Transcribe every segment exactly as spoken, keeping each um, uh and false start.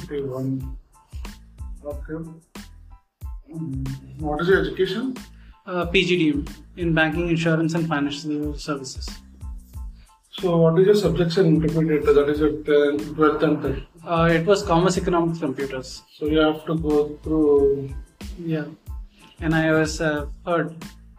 twenty-one. Okay. Mm, What is your education? Uh, P G D M in Banking, Insurance and Financial Services. So, what is your subjects and intermediate? That is your tenth, twelfth and tenth. Uh, it was Commerce, Economics, Computers. So, you have to go through. Yeah. And I was uh, heard.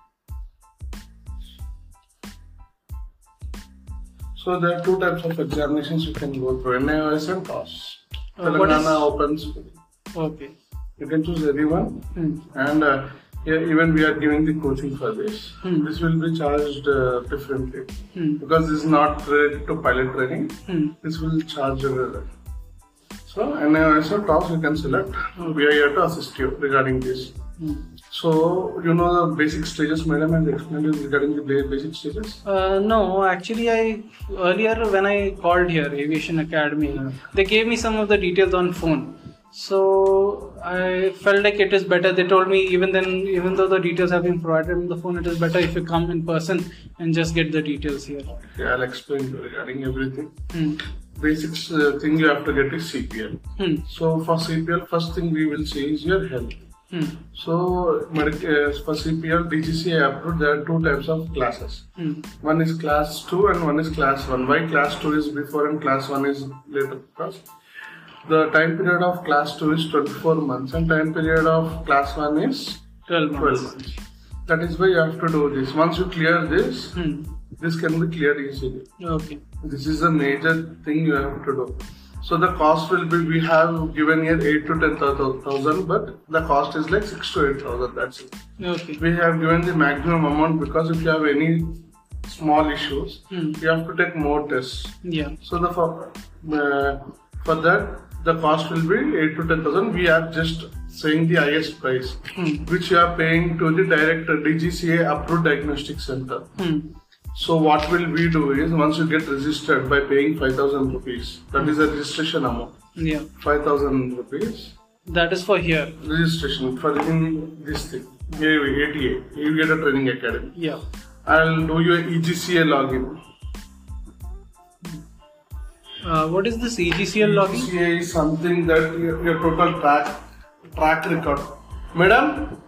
So, there are two types of examinations you can go through: N I O S and T O S. Uh, what is- Telangana Open School. Okay. You can choose anyone, Hmm. and uh, yeah, even we are giving the coaching for this. Hmm. This will be charged uh, differently Hmm. because this is not related to pilot training. Hmm. This will charge uh, so N I O S or T O S you can select. We are here to assist you regarding this. Hmm. So you know the basic stages, madam, and explain you regarding the ba- basic stages. Uh, no, actually, I earlier when I called here, Aviation Academy, Yeah. they gave me some of the details on phone. So I felt like it is better. They told me even then, even though the details have been provided on the phone, it is better if you come in person and just get the details here. Okay, I'll explain you regarding everything. Hmm. Basics uh, thing you have to get is C P L. Hmm. So for C P L, first thing we will see is your health. Hmm. So medic- uh, for C P L, D G C A approved, there are two types of classes. Hmm. One is class two and one is class one. Why class two is before and class one is later? Because the time period of class two is twenty-four months and time period of class one is twelve twelve months. months. That is why you have to do this. Once you clear this, Hmm. this can be cleared easily. Okay. This is a major thing you have to do. So the cost will be, we have given here eight to ten thousand, but the cost is like six to eight thousand. That's it. Okay. We have given the maximum amount because if you have any small issues, Hmm. you have to take more tests. Yeah. So the for, uh, for that the cost will be eight to ten thousand. We are just saying the highest price, Hmm. which you are paying to the direct D G C A approved diagnostic center. Hmm. So what will we do is once you get registered by paying five thousand rupees, that is the registration amount, Yeah. five thousand rupees That is for here. registration for in this thing, A T A, Aviator Training Academy. Yeah. I'll do your E G C A login. Uh, what is this E G C L login? E G C A is something that your, your total track track record. Madam,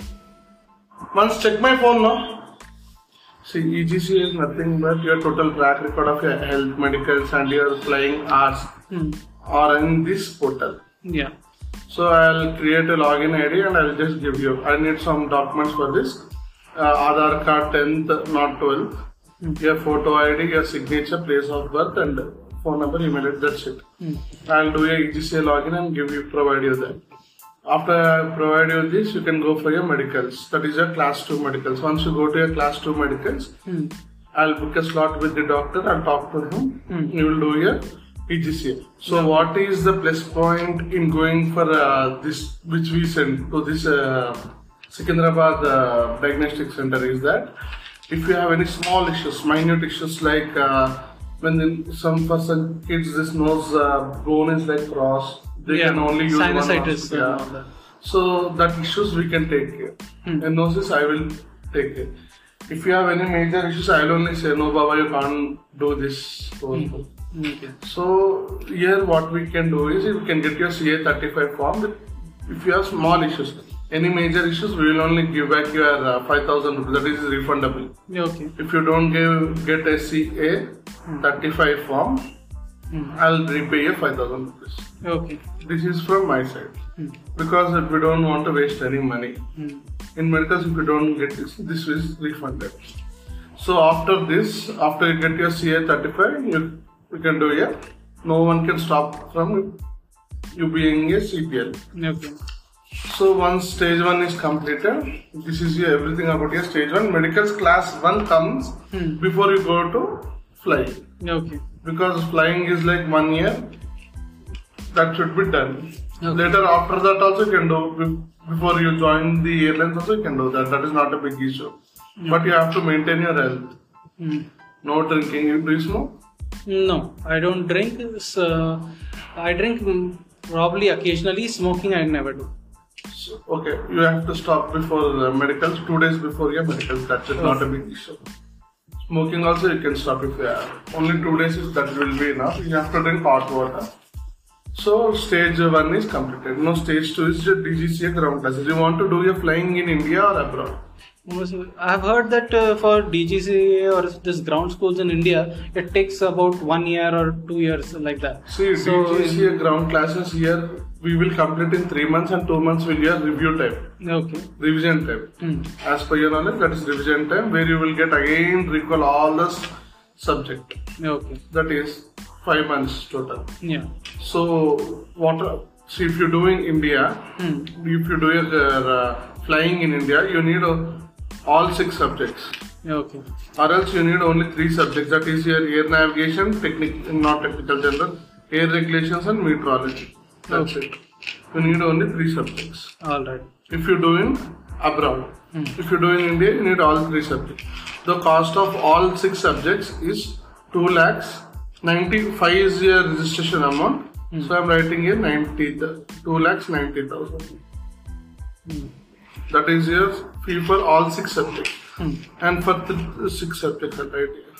once check my phone now. See, E G C A is nothing but your total track record of your health, medicals, and your flying hours Hmm. are in this portal. Yeah. So I'll create a login I D and I'll just give you. I need some documents for this. Uh, Aadhaar card tenth, not twelfth. Hmm. Your photo I D, your signature, place of birth, and phone number, email address. That's it. Hmm. I'll do your E G C A login and give you, provide you that. After I provide you this, you can go for your medicals. That is your class two medicals. Once you go to your class two medicals, Hmm. I'll book a slot with the doctor. I'll talk to him. Hmm. You will do your E G C A. So, what is the plus point in going for uh, this, which we send to this uh, Secunderabad uh, Diagnostic Center, is that if you have any small issues, minute issues like uh, when the, some for some kids this nose uh, bone is like cross, they Yeah. can only use one Sinusitis nostril. and Yeah. all that. So that issues we can take care. Hmm. And noses I will take care. If you have any major issues, I will only say no, Baba, you can't do this. Also. Okay. So here what we can do is we can get your C A thirty-five form. With, if you have small issues, any major issues, we will only give back your uh, five thousand rupees. That is refundable. Okay. If you don't give get a C A thirty-five form, Hmm. I'll repay you five thousand rupees. Okay. This is from my side Hmm. because we don't want to waste any money. Hmm. In medicals, if you don't get this, this is refunded. So after this, after you get your C A thirty-five, you, you can do it. No one can stop from you being a C P L. Okay. So once stage one is completed, this is your everything about your stage one. Medicals class one comes Hmm. before you go to fly. Okay. Because flying is like one year, that should be done. Okay. Later after that also you can do, be- before you join the airlines also you can do that. That is not a big issue. But you have to maintain your health. Hmm. No drinking. You do you smoke? No, I don't drink. So I drink mm, probably occasionally. Smoking I never do. So, okay, you have to stop before uh, medicals, two days before your medicals. That's it, not a big issue. Smoking also you can stop if you have. Only two days is that will be enough. You have to drink hot water. So stage one is completed. Now stage two is the D G C A ground classes. You want to do your flying in India or abroad? I've heard that uh, for D G C A or this ground schools in India, it takes about one year or two years like that. See, so D G C A ground classes here we will complete in three months and two months will be a review time. Okay. Revision time. Hmm. As per your knowledge, that is revision time where you will get again recall all the s- subject. Okay. That is five months total. Yeah. So what? are- See, if you're doing India, Hmm. if you do your uh, flying in India, you need uh, all six subjects. Okay. Or else you need only three subjects. That is your air navigation, technic, not technical general, air regulations and meteorology. That's Okay. it. You need only three subjects. All right. If you do in abroad, Hmm. if you do in India, you need all three subjects. The cost of all six subjects is two lakhs. ninety-five is your registration amount. Hmm. So I'm writing here ninety, two lakhs ninety thousand. Hmm. That is your fee for all six subjects. Hmm. And for the six subjects, I'll write here.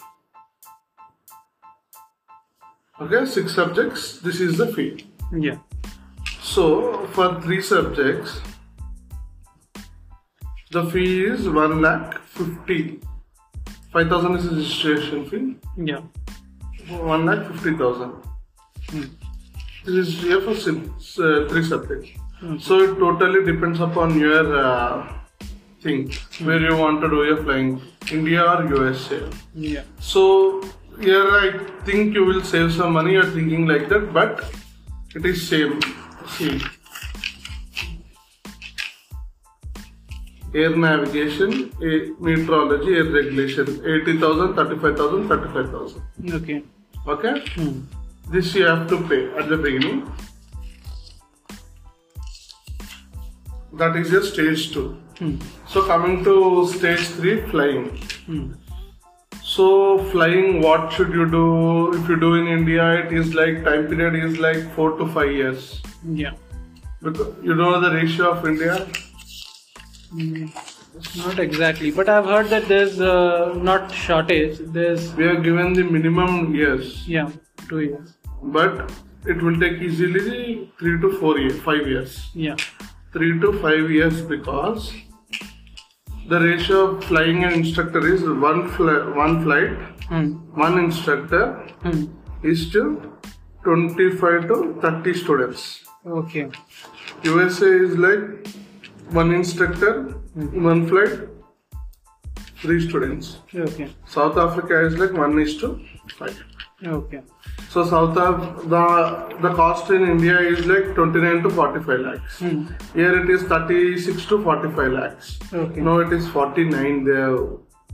Okay, six subjects. This is the fee. Yeah. So for three subjects, the fee is one lakh fifty. Five thousand is the registration fee. Yeah. One lakh fifty thousand. Hmm. This is here for six, uh, three subjects. Hmm. So it totally depends upon your uh, thing where you want to do your flying, India or U S A. Yeah. So here I think you will save some money. You're thinking like that, but it is same. See, air navigation, a- meteorology, air regulation, eighty thousand, thirty-five thousand, thirty-five thousand. Okay. Okay, Hmm. this you have to pay at the beginning. That is your stage two. Hmm. So coming to stage three, flying. Hmm. So flying, what should you do? If you do in India, it is like time period is like four to five years. Yeah. Because you know the ratio of India. Hmm. Not exactly, but I've heard that there's uh, not shortage. There's We are given the minimum years, yeah, two years. but it will take easily three to four years, five years. Yeah. Three to five years because the ratio of flying and instructor is one fli- one flight, Hmm. one instructor Hmm. is to twenty-five to thirty students. Okay. U S A is like one instructor, one flight, three students. Okay. South Africa is like one is to five. Okay. So South Af- the the cost in India is like twenty-nine to forty-five lakhs. Hmm. Here it is thirty-six to forty-five lakhs. Okay. No, it is forty-nine. They have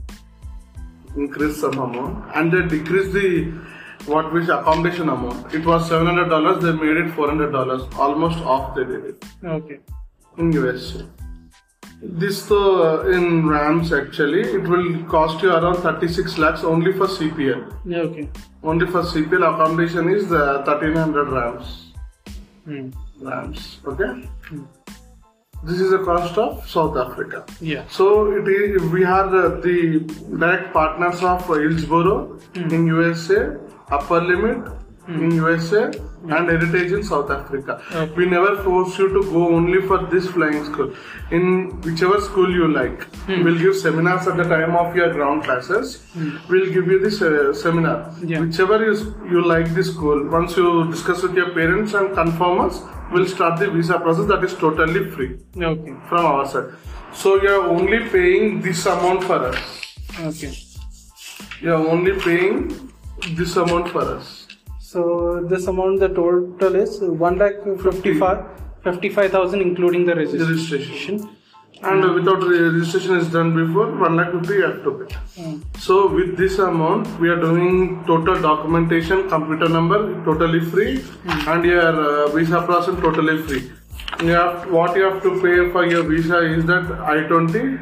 increased some amount and they decreased the what which accommodation amount. It was seven hundred dollars. They made it four hundred dollars. Almost off they did it Okay. in U S A. This uh, in Rams actually it will cost you around thirty-six lakhs only for C P L. Yeah. Okay. Only for C P L accommodation is uh, thirteen hundred Rams. Hmm. Rams. Okay. Hmm. This is the cost of South Africa. Yeah. So it is, we are the, the direct partners of Hillsborough Hmm. in U S A, Upper Limit in U S A, and Heritage in South Africa. Okay. We never force you to go only for this flying school. In whichever school you like, Hmm. we'll give seminars at the time of your ground classes. We'll give you this uh, seminar. Yeah. Whichever you, you like the school, once you discuss with your parents and confirm us, we'll start the visa process. That is totally free Okay. from our side. So you are only paying this amount for us. Okay. You are only paying this amount for us. So this amount, the total is one lakh fifty-five, fifty-five thousand, including the The registration. registration. And uh, without re- registration is done before, one lakh fifty you have to pay. Hmm. So with this amount, we are doing total documentation, computer number, totally free, and your uh, visa process totally free. You have, what you have to pay for your visa is that I twenty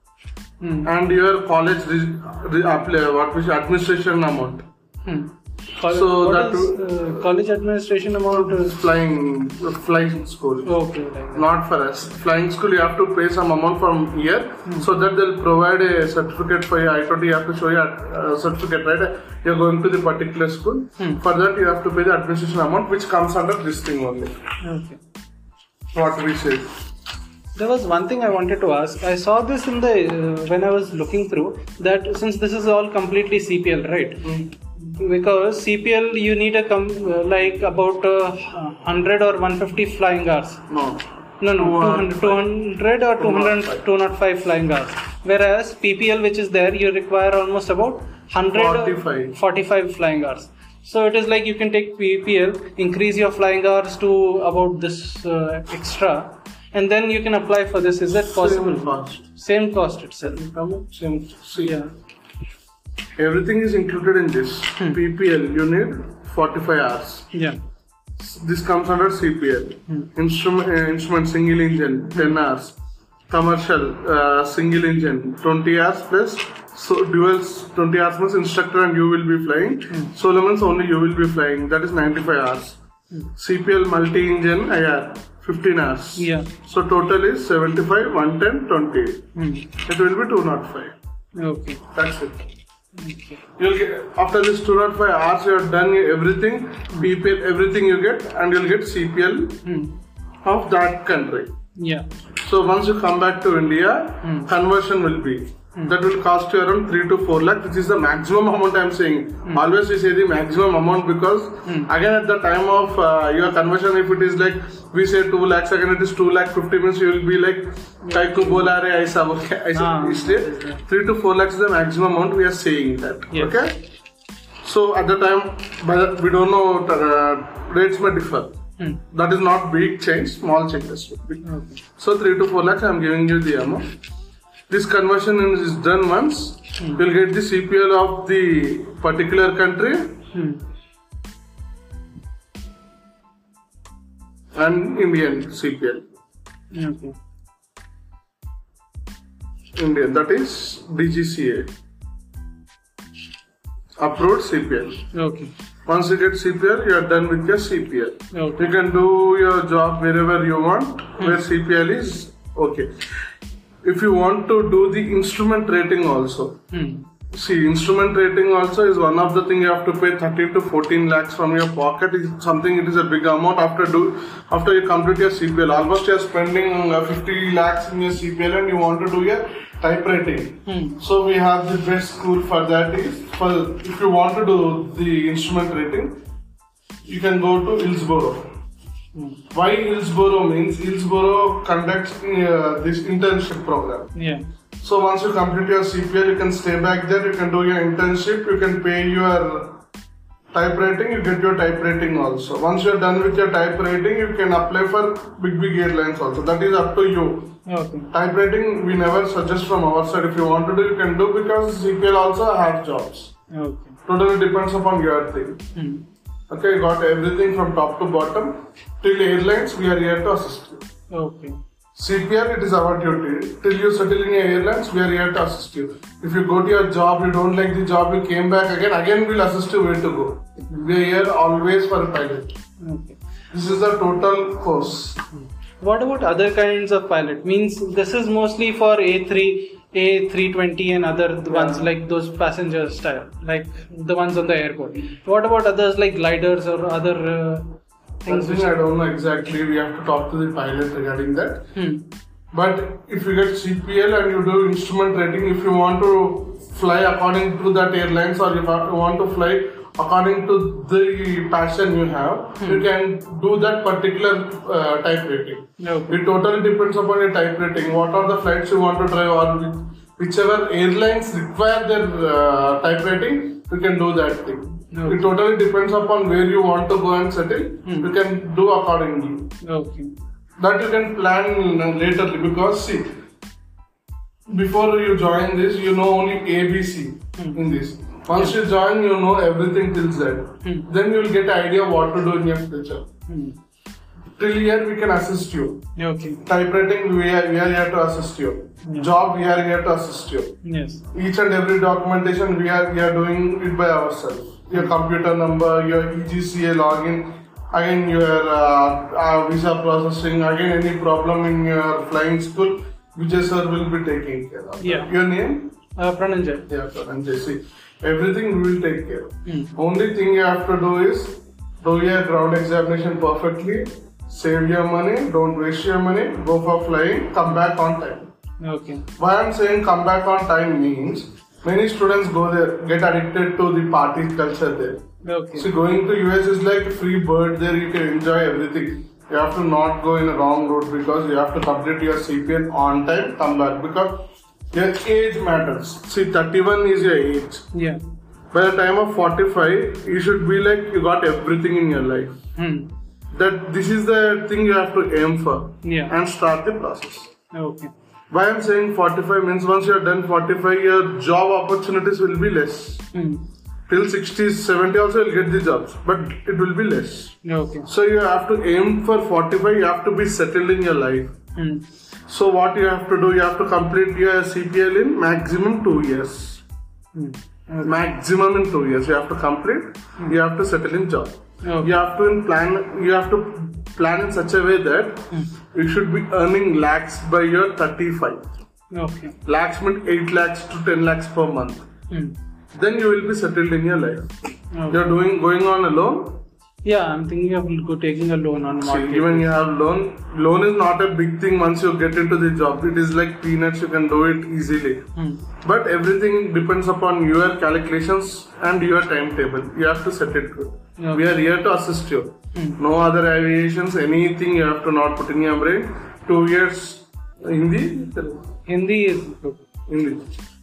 Hmm. and your college re- re- apply, what which administration amount. Hmm. Col- So what that is, uh, college administration amount is flying flying school. okay. Like that. Not for us. Flying school, you have to pay some amount from here, Hmm. so that they'll provide a certificate for you. I twenty, you have to show your uh, certificate, right? You're going to the particular school. Hmm. For that, you have to pay the administration amount, which comes under this thing only. Okay. What we said. There was one thing I wanted to ask. I saw this in the uh, when I was looking through that since this is all completely C P L, right? Mm. Because C P L you need a com- uh, like about uh, one hundred or one hundred fifty flying hours. No. No, no, two hundred, two hundred or two hundred, two two hundred five flying hours. Whereas P P L, which is there, you require almost about one hundred forty-five. forty-five flying hours. So it is like you can take P P L, increase your flying hours to about this uh, extra, and then you can apply for this. Is that possible? Same cost. Same cost itself. Same. See, Yeah. everything is included in this. Hmm. P P L, you need forty-five hours. Yeah. This comes under C P L. Hmm. Instrument, uh, instrument single engine, ten hours. Commercial, uh, single engine, twenty hours plus. So duals, twenty hours means instructor and you will be flying. Hmm. Solo means only you will be flying. That is ninety-five hours. Hmm. C P L multi-engine, I R, fifteen hours. Yeah. So total is seventy-five, one ten, twenty. Hmm. It will be two oh five. Okay. That's it. Okay. You'll get, after this two oh five hours, you have done everything, P P L, everything you get, and you'll get C P L Hmm. of that country. Yeah. So once you come back to India, Hmm. conversion will be. That will cost you around three to four lakh, which is the maximum amount I am saying. Hmm. Always we say the maximum amount because Hmm. again at the time of uh, your conversion, if it is like we say two lakhs, again it is two lakh fifty means you will be like, "Kai ko bola re aisa okay." Ah, Isliye three to four lakhs is the maximum amount we are saying that. Yes. Okay. So at the time, but we don't know uh, rates may differ. Hmm. That is not big change, small changes would be. Okay. So three to four lakhs I am giving you the amount. This conversion is done once. Hmm. You'll get the C P L of the particular country Hmm. and Indian C P L. Okay. Indian, that is D G C A. Approved C P L. Okay. Once you get C P L, you are done with your C P L. Okay. You can do your job wherever you want, where C P L is okay. If you want to do the instrument rating also, Hmm. see, instrument rating also is one of the thing you have to pay thirteen to fourteen lakhs from your pocket. It's something, it is a big amount after do after you complete your C P L. Almost you are spending uh, fifty lakhs in your C P L and you want to do your type rating. Hmm. So we have the best school for that is, for if you want to do the instrument rating, you can go to Hillsborough. Hmm. Why Hillsborough means Hillsborough conducts uh, this internship program. Yeah. So once you complete your C P L, you can stay back there, you can do your internship, you can pay your type rating, you get your type rating also. Once you are done with your type rating, you can apply for big big airlines also. That is up to you. Okay. Type rating we never suggest from our side. If you want to do, you can do because C P L also have jobs. Okay. Totally depends upon your thing. Hmm. Okay, you got everything from top to bottom. Till airlines, we are here to assist you. Okay. C P L, it is our duty. Till you settle in your airlines, we are here to assist you. If you go to your job, you don't like the job, you came back again, again we'll assist you where to go. We are here always for a pilot. Okay. This is the total course. What about other kinds of pilot? Means this is mostly for A three, A three twenty and other ones like those passenger style, like the ones on the airport. What about others like gliders or other uh, things? Thing I don't know exactly. We have to talk to the pilot regarding that. Hmm. But if you get C P L and you do instrument rating, if you want to fly according to that airlines or if you want to fly according to the passion you have, Hmm. you can do that particular uh, type rating. Okay. It totally depends upon your type rating. What are the flights you want to drive or which- whichever airlines require their uh, type rating, you can do that thing. Okay. It totally depends upon where you want to go and settle. Hmm. You can do accordingly. Okay. That you can plan later because see, before you join this, you know only A, B, C Hmm. in this. Once you join, you know everything till Z. Hmm. Then you will get idea what to do in your future. Hmm. till here we can assist you. Okay. Typewriting, we are, we are here to assist you. Yeah. Job, we are here to assist you. Yes. Each and every documentation, we are we are doing it by ourselves. Your computer number, your E G C A login, again your uh, uh, visa processing, again any problem in your flying school, Vijay sir will be taking care of. Yeah. Your name? Uh, Prananjay. Yeah, Prananjay. See, everything we will take care. Mm. Only thing you have to do is do your ground examination perfectly, save your money, don't waste your money, go for flying, come back on time. Okay. Why I'm saying come back on time means many students go there, get addicted to the party culture there. Okay. See, going to U S is like a free bird there, you can enjoy everything. You have to not go in a wrong route because you have to complete your C P N on time, come back because your age matters. See, thirty-one is your age. Yeah. By the time of forty-five, you should be like you got everything in your life. Hmm. That this is the thing you have to aim for. Yeah. And start the process. Okay. Why I'm saying forty-five means once you're done forty-five, your job opportunities will be less. Hmm. Till sixty, seventy also you'll get the jobs, but it will be less. Okay. So you have to aim for forty-five, you have to be settled in your life. Hmm. So what you have to do, you have to complete your C P L in maximum two years. Hmm. Maximum in two years you have to complete, you have to settle in job. Okay. You have to in plan, you have to plan in such a way that you should be earning lakhs by your thirty-five. Okay. Lakhs means eight lakhs to ten lakhs per month. Hmm. Then you will be settled in your life. Okay. You're doing going on a loan. Yeah, I'm thinking of go taking a loan on See, mortgage. even you have loan, loan is not a big thing once you get into the job. It is like peanuts, you can do it easily. Hmm. But everything depends upon your calculations and your timetable. You have to set it good. Okay. We are here to assist you. Hmm. No other aviations, anything you have to not put in your brain. Two years Hindi. Hindi is good. Hindi.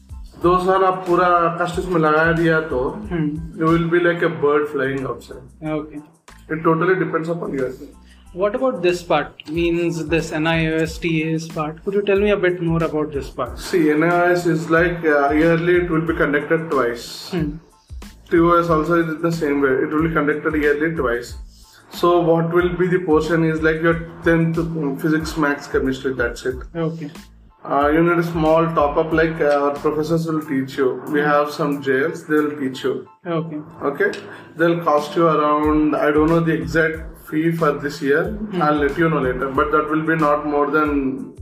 दो साल आप पूरा कष्ट में लगा दिया तो Hmm. you will be like a bird flying outside. Okay. It totally depends upon you. What about this part? Means this N I O S T A S part. Could you tell me a bit more about this part? See, N I O S is like uh, yearly it will be conducted twice. Hmm. T O S also is the same way. It will be conducted yearly twice. So what will be the portion is like your tenth physics, maths, chemistry. That's it. Okay. Uh, you need a small top up like uh, our professors will teach you. We have some jails, they'll teach you. Okay. Okay, they'll cost you around, I don't know the exact fee for this year. Hmm. I'll let you know later, but that will be not more than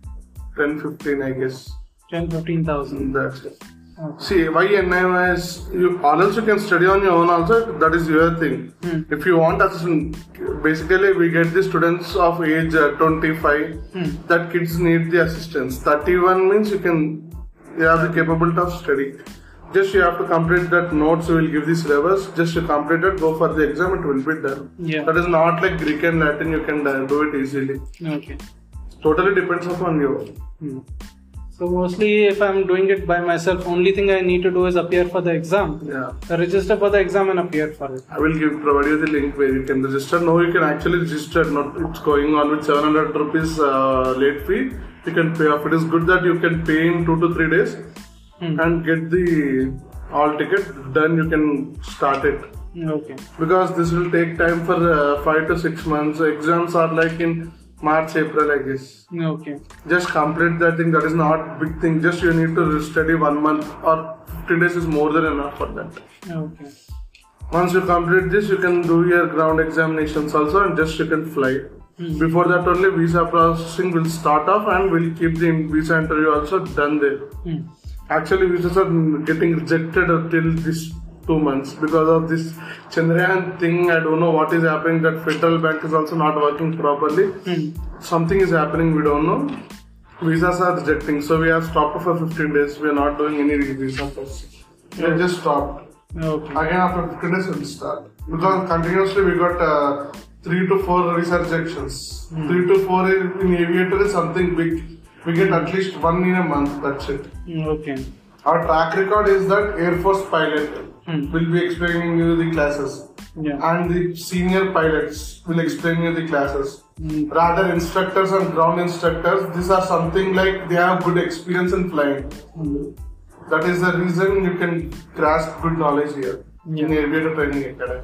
ten fifteen, I guess. ten, fifteen thousand. That's it. Okay. See, why N I O S? You, or else you can study on your own also, that is your thing. Hmm. If you want assistant, basically we get the students of age uh, twenty-five, Hmm. that kids need the assistance. thirty-one means you can, you have the capability of study. Just you have to complete that notes, we will give the syllabus, just you complete it, go for the exam, it will be done. Yeah. That is not like Greek and Latin, you can uh, do it easily. Okay. Totally depends upon you. Hmm. So mostly if I'm doing it by myself, only thing I need to do is appear for the exam. Yeah. Register for the exam and appear for it. I will give provide you the link where you can register. No, you can actually register. Not it's going on with seven hundred rupees uh, late fee. You can pay off. It is good that you can pay in two to three days Hmm. and get the all ticket done. You can start it Okay. because this will take time for uh, five to six months. Exams are like in March, April, I guess. Okay. Just complete that thing. That is not big thing. Just you need to study one month or fifteen days is more than enough for that. Okay. Once you complete this, you can do your ground examinations also and just you can fly. Hmm. Before that only visa processing will start off and we'll keep the visa interview also done there. Hmm. Actually visas are getting rejected till this two months because of this Chandrayaan thing. I don't know what is happening, that Federal Bank is also not working properly. Hmm. Something is happening, we don't know. Visas are rejecting, so we have stopped for fifteen days. We are not doing any visa processing. We have just stopped. Okay. Again after fifteen days we'll start. Because continuously we got uh, three to four visa rejections. Hmm. Three to four in, in aviator is something big. We get at least one in a month, that's it. Okay. Our track record is that Air Force pilot Hmm. will be explaining you the classes. Yeah. And the senior pilots will explain you the classes. Hmm. Rather instructors and ground instructors, these are something like they have good experience in flying. Hmm. That is the reason you can grasp good knowledge here Yeah. in Aviator Training Academy.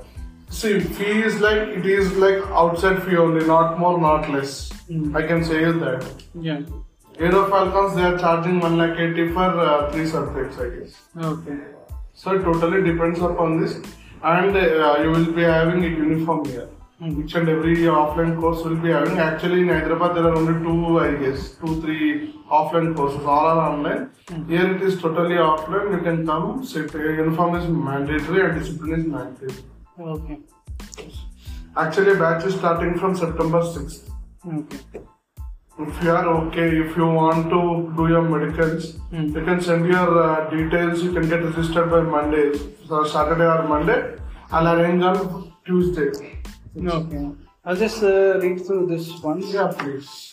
See, fee is like, it is like outside fee only, not more, not less. Mm. I can say that. Yeah. Aero Falcons, they are charging one lakh eighty for uh, three subjects, I guess. Okay. So it totally depends upon this, and uh, you will be having a uniform here. Mm. Each and every offline course will be having. Actually, in Hyderabad there are only two, I guess, two, three offline courses. All are online. Mm. Here it is totally offline. You can come. Sit. Uniform is mandatory and discipline is mandatory. Okay. Actually, batch is starting from September sixth. Okay. If you are okay, if you want to do your medicals, Mm. you can send your uh, details. You can get registered by Monday, so Saturday or Monday. I'll arrange on Tuesday. Okay. I'll just uh, read through this one. Yeah, please.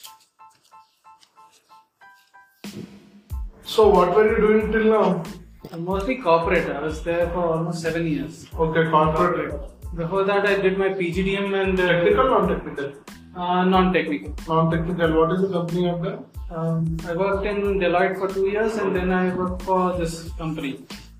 So, what were you doing till now? Mostly corporate. I was there for almost seven years. Okay, corporate. Before that, I did my P G D M and uh, Technical, non-technical? uh, non-technical. Non-technical. What is the company of that? Um, I worked in Deloitte for two years and then I worked for this company,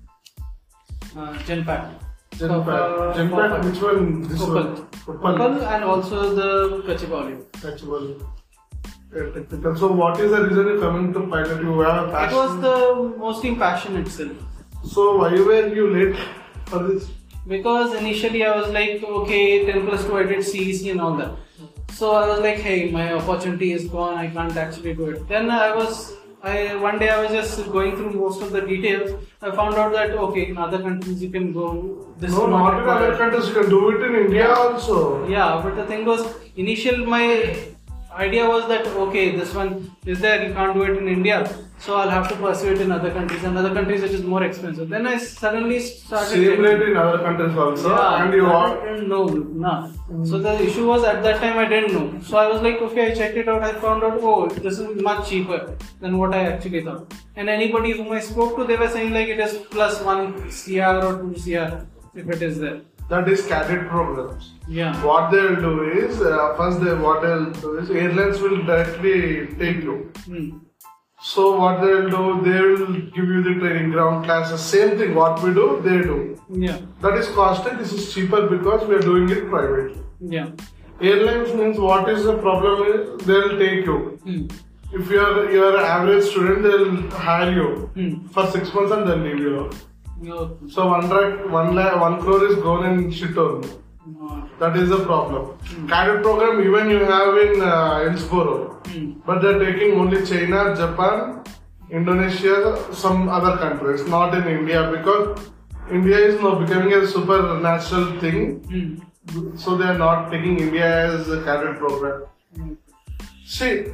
uh, Genpact. Genpact. So, Genpact, for- which one? This Opal. one? Opal and also the Gachibowli. Actually, uh, technical. So, what is the reason you coming to pilot? You have a It passion. was the mostly passion itself. So, why were you late for this? Because initially I was like, okay, ten plus two, I did C E C and all that. So I was like, hey, my opportunity is gone, I can't actually do it. Then I was, I one day I was just going through most of the details. I found out that, okay, in other countries you can go. This No, is not in required. other countries. You can do it in India also. Yeah, but the thing was, initial my idea was that, okay, this one is there, you can't do it in India. So I'll have to pursue it in other countries. And other countries it is more expensive. Then I suddenly started Same getting- rate in other countries also. Yeah, and you I are. didn't know, nah. So the issue was at that time I didn't know. So I was like, okay, I checked it out. I found out, oh, this is much cheaper than what I actually thought. And anybody whom I spoke to, they were saying like it is plus one C R or two C R if it is there. That is cadet programs. Yeah. What they will do is, uh, first they, what they will do is, airlines will directly take you. Hmm. So what they will do, they will give you the training ground classes. Same thing, what we do, they do. Yeah. That is costly, this is cheaper because we are doing it privately. Yeah. Airlines means what is the problem is, they will take you. Hmm. If you are you are an average student, they will hire you Hmm. for six months and then leave you. No. So one lakh, one lakh, one crore is gone in shit only. No. That is the problem. Cadet program even you have in uh, Hillsborough, Hmm. but they are taking only China, Japan, Indonesia, some other countries, not in India because India is now becoming a supernatural thing. Hmm. So they are not taking India as a cadet program. Hmm. See,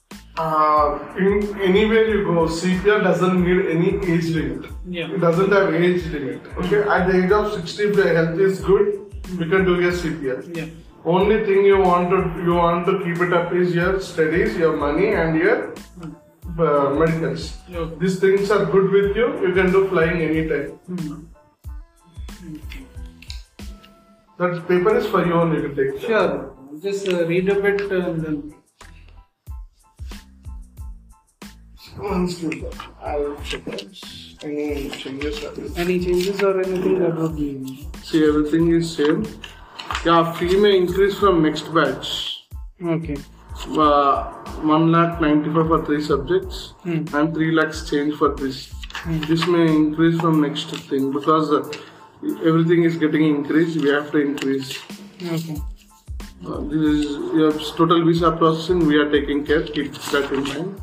uh, in anywhere you go, C P R doesn't need any age limit. Yeah. It doesn't have age limit. Okay, at the age of sixty, if your health is good, you can do your C P R. Yeah. Only thing you want to you want to keep it up is your studies, your money, and your uh, medicals. Okay. These things are good with you. You can do flying anytime. Hmm. That paper is for you only to take. Sure. Just uh, read a bit and then. One skill. I will check this. Any changes? are there? Any changes or anything that would be. See, everything is same. Yeah, fee may increase from next batch. Okay. Uh, one lakh ninety-five for three subjects Hmm. and three lakhs change for this. Hmm. This may increase from next thing because uh, everything is getting increased. We have to increase. Okay. Uh, this is your total visa processing. We are taking care. Keep that in mind.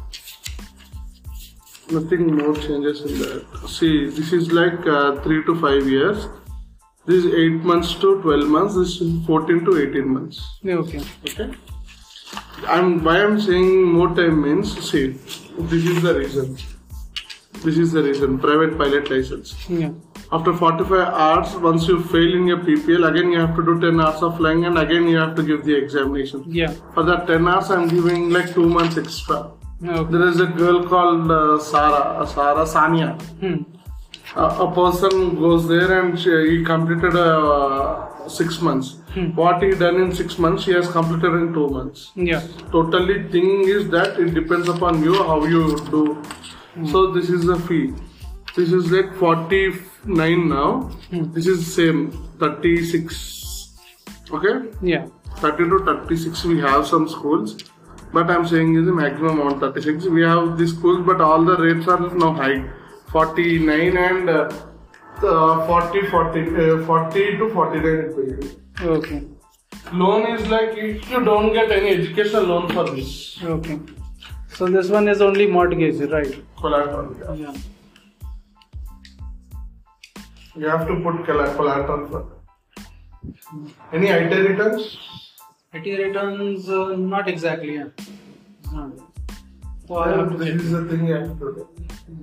Nothing more changes in that. See, this is like uh, three to five years. This is eight months to twelve months. This is fourteen to eighteen months. Yeah, okay. Okay. I'm why I'm saying more time means, see, this is the reason. This is the reason. Private pilot license. Yeah. After forty-five hours, once you fail in your P P L, again you have to do ten hours of flying and again you have to give the examination. Yeah. For that ten hours, I'm giving like two months extra. Okay. There is a girl called uh, Sara, uh, Sara Sania. Hmm. Uh, a person goes there and she, he completed uh, six months. Hmm. What he done in six months, he has completed in two months. Yeah. Totally thing is that it depends upon you how you do. Hmm. So this is the fee. This is like forty-nine now. Hmm. This is same thirty-six Okay? Yeah. thirty to thirty-six we have some schools, but I'm saying is the maximum on thirty-six. We have these schools, but all the rates are now high, forty-nine and uh, uh, forty, forty, uh, forty to forty-nine. Okay. Loan is like if you don't get any educational loan for this. Okay. So this one is only mortgage, right? Collateral. Yeah. Yeah. You have to put colla- collateral for that. Any I T returns? I T returns, uh, not exactly. Yeah. No. So I have to This check. is the thing you have to do.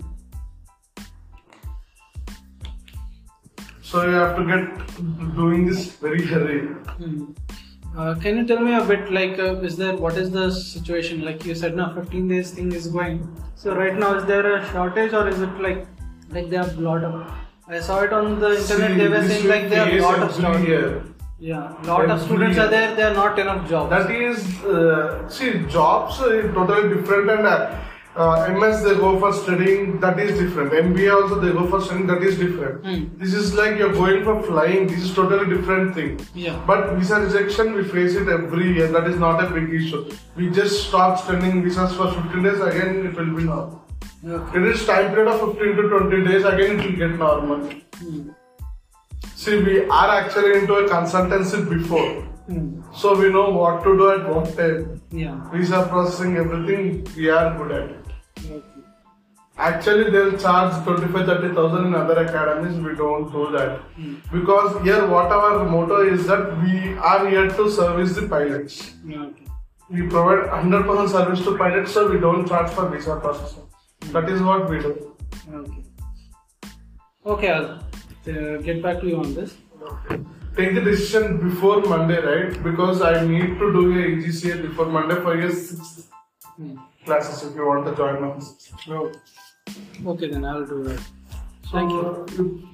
So you have to get doing this very early. Hmm. Uh, can you tell me a bit like uh, is there what is the situation like you said now fifteen days thing is going, so right now is there a shortage or is it like like they have a lot of, I saw it on the internet. See, they were this saying like there are will a lot of face every students. year. Yeah, lot of Every students are year. there. There are not enough jobs. That is, uh, see, jobs are totally different, and uh, uh, M S they go for studying, that is different. M B A also they go for studying, that is different. Hmm. This is like you're going for flying, this is totally different thing. Yeah. But visa rejection, we face it every year, that is not a big issue. We just stop sending visas for fifteen days, again it will be normal. Okay. It is time period of fifteen to twenty days, again it will get normal. Hmm. See, we are actually into a consultancy before. Hmm. So we know what to do at what time. Yeah. Visa processing, everything, we are good at it. Okay. Actually, they'll charge twenty-five to thirty thousand in other academies. We don't do that. Hmm. Because here, what our motto is that we are here to service the pilots. Yeah, okay. We provide one hundred percent service to pilots, so we don't charge for visa processing. That is what we do. Okay. Okay, I'll uh, get back to you on this. Take the decision before Monday, right? Because I need to do a E G C A before Monday for your sixth Hmm. classes if you want to join us. Oh. Okay, then I'll do that. So Thank you. you